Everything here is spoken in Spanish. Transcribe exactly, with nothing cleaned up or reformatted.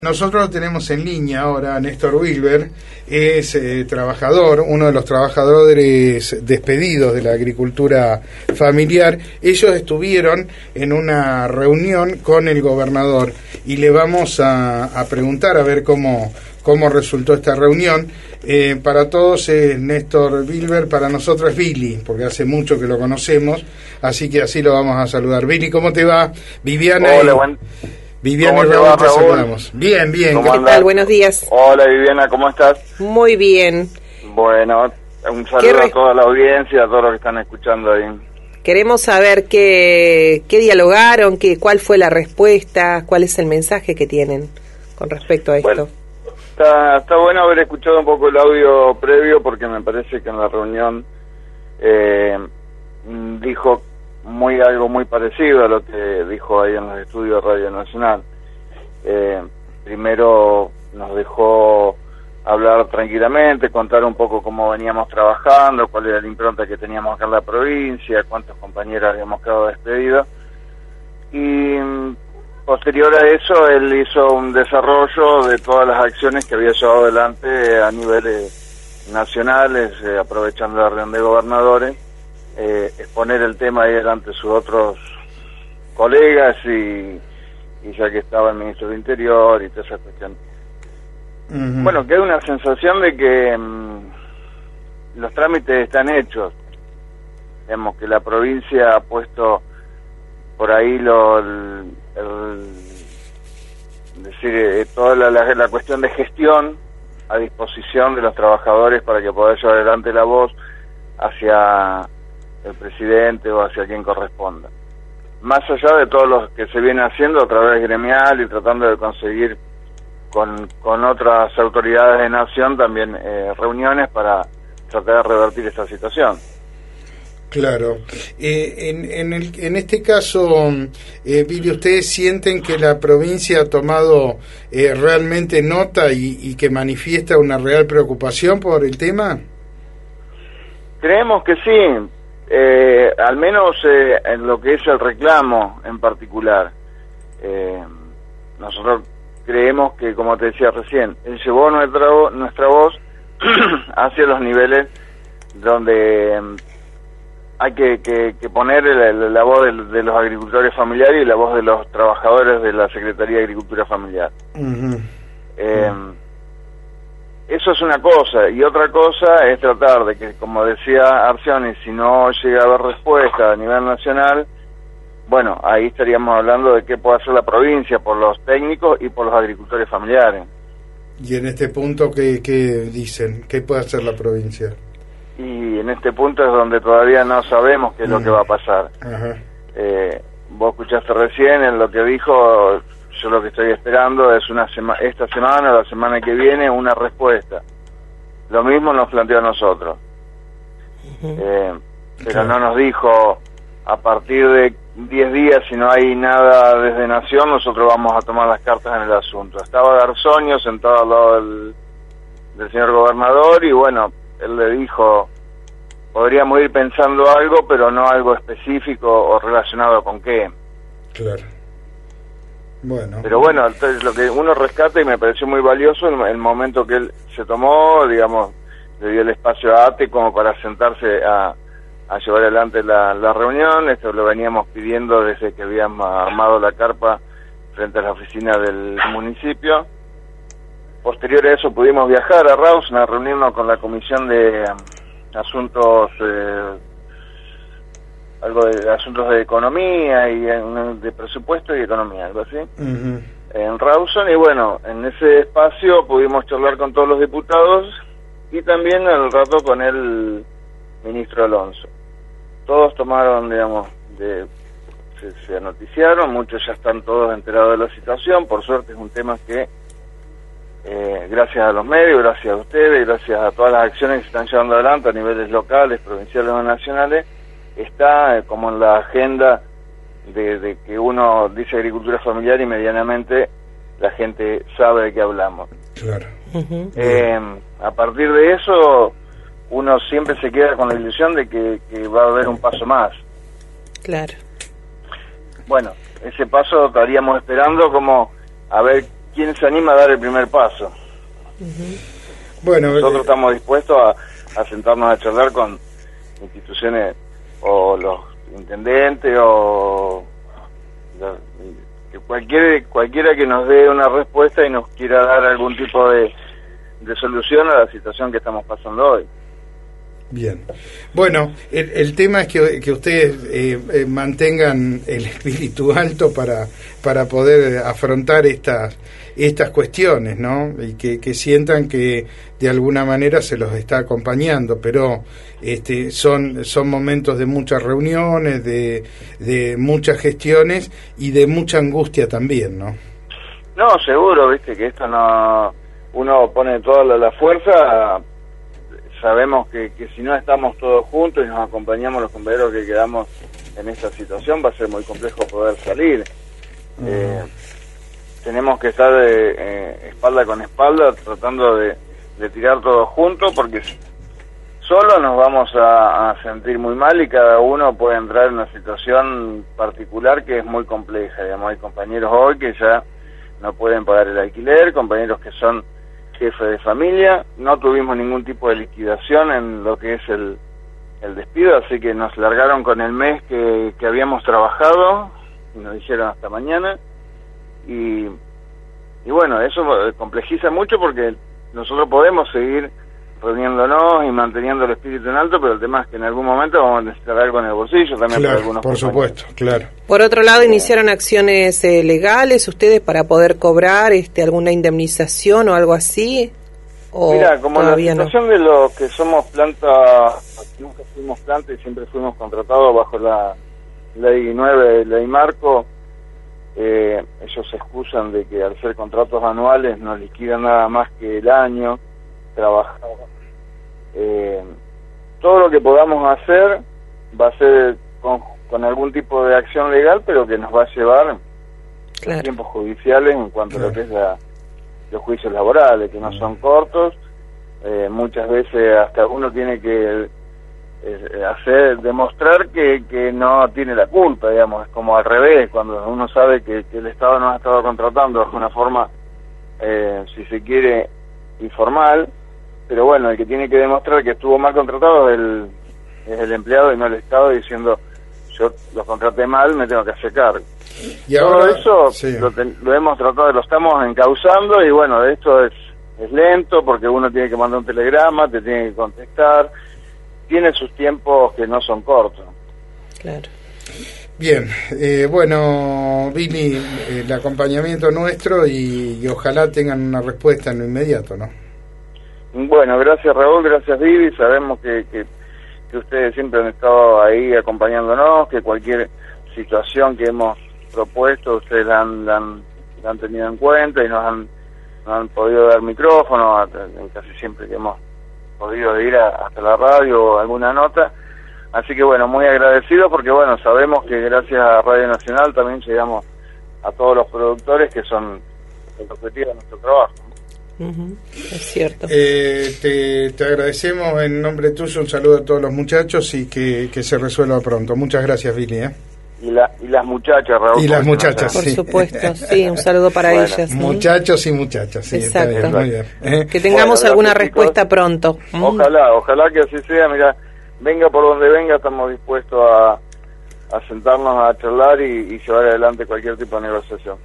Nosotros lo tenemos en línea ahora, Néstor Wilber, es eh, trabajador, uno de los trabajadores despedidos de la agricultura familiar. Ellos estuvieron en una reunión con el gobernador y le vamos a, a preguntar a ver cómo, cómo resultó esta reunión. Eh, para todos es Néstor Wilber, para nosotros es Billy, porque hace mucho que lo conocemos, así que así lo vamos a saludar. Billy, ¿cómo te va? Viviana. Hola, y... buen... Viviana y Raúl, Raúl, te Raúl? saludamos. Bien, bien. ¿Cómo ¿Qué andás? tal? Buenos días. Hola, Viviana, ¿cómo estás? Muy bien. Bueno, un saludo re... a toda la audiencia, a todos los que están escuchando ahí. Queremos saber qué, qué dialogaron, qué, cuál fue la respuesta, cuál es el mensaje que tienen con respecto a esto. Bueno, está, está bueno haber escuchado un poco el audio previo porque me parece que en la reunión eh, dijo muy algo muy parecido a lo que dijo ahí en los estudios de Radio Nacional. Eh, primero nos dejó hablar tranquilamente, contar un poco cómo veníamos trabajando, cuál era la impronta que teníamos acá en la provincia, cuántos compañeros habíamos quedado despedidos, y posterior a eso él hizo un desarrollo de todas las acciones que había llevado adelante a niveles nacionales, eh, aprovechando la reunión de gobernadores, eh, exponer el tema ahí delante de sus otros colegas y y ya que estaba el ministro del Interior y toda esa cuestión. Uh-huh. Bueno, queda una sensación de que mmm, los trámites están hechos. Vemos que la provincia ha puesto por ahí lo, el, el, decir, eh, toda la, la, la cuestión de gestión a disposición de los trabajadores para que puedan llevar adelante la voz hacia el presidente o hacia quien corresponda. Más allá de todo lo que se viene haciendo a través gremial y tratando de conseguir con, con otras autoridades de nación también eh, reuniones para tratar de revertir esta situación. Claro. Eh, en, en, el, en este caso, eh, Billy, ¿ustedes sienten que la provincia ha tomado eh, realmente nota y, y que manifiesta una real preocupación por el tema? Creemos que sí. Eh, al menos eh, en lo que es el reclamo en particular. Eh, nosotros creemos que, como te decía recién, él llevó nuestra, nuestra voz hacia los niveles donde eh, hay que, que, que poner la, la voz de, de los agricultores familiares y la voz de los trabajadores de la Secretaría de Agricultura Familiar. Uh-huh. Eh, uh-huh. Eso es una cosa, y otra cosa es tratar de que, como decía Arcioni, si no llega a haber respuesta a nivel nacional, bueno, ahí estaríamos hablando de qué puede hacer la provincia por los técnicos y por los agricultores familiares. Y en este punto, ¿qué, qué dicen? ¿Qué puede hacer la provincia? Y en este punto es donde todavía no sabemos qué es mm. lo que va a pasar. Ajá. Eh, vos escuchaste recién en lo que dijo... Yo lo que estoy esperando es una sema esta semana o la semana que viene una respuesta. Lo mismo nos planteó a nosotros. Uh-huh. eh, pero claro. No nos dijo a partir de diez días, si no hay nada desde Nación, nosotros vamos a tomar las cartas en el asunto. Estaba Garzonio sentado al lado del, del señor gobernador y bueno, él le dijo, podríamos ir pensando algo, pero no algo específico o relacionado con qué. Claro. Bueno. Pero bueno, entonces lo que uno rescata y me pareció muy valioso el, el momento que él se tomó, digamos, le dio el espacio a ATE como para sentarse a, a llevar adelante la, la reunión. Esto lo veníamos pidiendo desde que habíamos armado la carpa frente a la oficina del municipio. Posterior a eso pudimos viajar a Rawson a reunirnos con la Comisión de um, Asuntos... Eh, algo de asuntos de economía y de presupuesto y economía, algo así, uh-huh. en Rawson, y bueno, en ese espacio pudimos charlar con todos los diputados y también al rato con el ministro Alonso. Todos tomaron, digamos, de, se, se noticiaron, muchos ya están todos enterados de la situación, por suerte es un tema que, eh, gracias a los medios, gracias a ustedes, gracias a todas las acciones que se están llevando adelante a niveles locales, provinciales o nacionales, está eh, como en la agenda de, de que uno dice agricultura familiar y medianamente la gente sabe de qué hablamos. Claro. Uh-huh. Eh, a partir de eso, uno siempre se queda con la ilusión de que, que va a haber un paso más. Claro. Bueno, ese paso estaríamos esperando como a ver quién se anima a dar el primer paso. Uh-huh. Bueno, nosotros eh, estamos dispuestos a, a sentarnos a charlar con instituciones o los intendentes o la, que cualquier, cualquiera que nos dé una respuesta y nos quiera dar algún tipo de, de solución a la situación que estamos pasando hoy. Bien. Bueno, el, el tema es que, que ustedes eh, eh, mantengan el espíritu alto para, para poder afrontar estas estas cuestiones, ¿no? Y que, que sientan que de alguna manera se los está acompañando, pero este son son momentos de muchas reuniones, de, de muchas gestiones y de mucha angustia también, ¿no? No, seguro, viste, que esto no... Uno pone toda la, la fuerza... Sabemos que, que si no estamos todos juntos y nos acompañamos los compañeros que quedamos en esta situación, va a ser muy complejo poder salir. Uh-huh. Eh, tenemos que estar eh, eh, espalda con espalda tratando de, de tirar todos juntos, porque solo nos vamos a, a sentir muy mal y cada uno puede entrar en una situación particular que es muy compleja. Digamos, hay compañeros hoy que ya no pueden pagar el alquiler, compañeros que son jefe de familia, no tuvimos ningún tipo de liquidación en lo que es el, el despido, así que nos largaron con el mes que, que habíamos trabajado y nos dijeron hasta mañana y, y bueno, eso complejiza mucho porque nosotros podemos seguir reuniéndonos y manteniendo el espíritu en alto, pero el tema es que en algún momento vamos a necesitar algo en el bolsillo también. Claro, para algunos por supuesto, claro. Por otro lado, iniciaron acciones eh, legales ustedes para poder cobrar este alguna indemnización o algo así. ¿O mira, como la situación no? de los que somos planta, nunca fuimos planta y siempre fuimos contratados bajo la ley nueve, ley marco, eh, ellos se excusan de que al ser contratos anuales no liquidan nada más que el año trabajado. Eh, todo lo que podamos hacer va a ser con, con algún tipo de acción legal, pero que nos va a llevar claro. tiempos judiciales en cuanto claro. a lo que es la, los juicios laborales, que no son cortos. Eh, muchas veces hasta uno tiene que eh, hacer demostrar que, que no tiene la culpa, digamos, es como al revés, cuando uno sabe que, que el Estado nos ha estado contratando de una forma, eh, si se quiere, informal. Pero bueno, el que tiene que demostrar que estuvo mal contratado es el, es el empleado y no el Estado, diciendo yo los contraté mal, me tengo que hacer cargo. Y todo ahora, eso sí. lo, te, lo hemos tratado, lo estamos encauzando y bueno, esto es, es lento porque uno tiene que mandar un telegrama, te tiene que contestar, tiene sus tiempos que no son cortos. Claro. Bien, eh, bueno, Billy, el acompañamiento nuestro y, y ojalá tengan una respuesta en lo inmediato, ¿no? Bueno, gracias Raúl, gracias Vivi, sabemos que, que, que ustedes siempre han estado ahí acompañándonos, que cualquier situación que hemos propuesto ustedes la han, la han, la han tenido en cuenta y nos han, nos han podido dar micrófono, casi siempre que hemos podido ir a, hasta la radio o alguna nota, así que bueno, muy agradecidos porque bueno, sabemos que gracias a Radio Nacional también llegamos a todos los productores que son el objetivo de nuestro trabajo. Uh-huh. Es cierto. Eh, te, te agradecemos en nombre tuyo, un saludo a todos los muchachos y que, que se resuelva pronto. Muchas gracias, Billy. ¿eh? Y, la, y las muchachas, Raúl. Y las muchachas, por sí. supuesto, sí, un saludo para bueno, ellas. ¿no? Muchachos y muchachas, sí. Exacto. Está bien, muy bien. ¿eh? Que tengamos bueno, alguna respuesta chicos. pronto. Ojalá, ojalá que así sea. Mira, venga por donde venga, estamos dispuestos a, a sentarnos a charlar y, y llevar adelante cualquier tipo de negociación.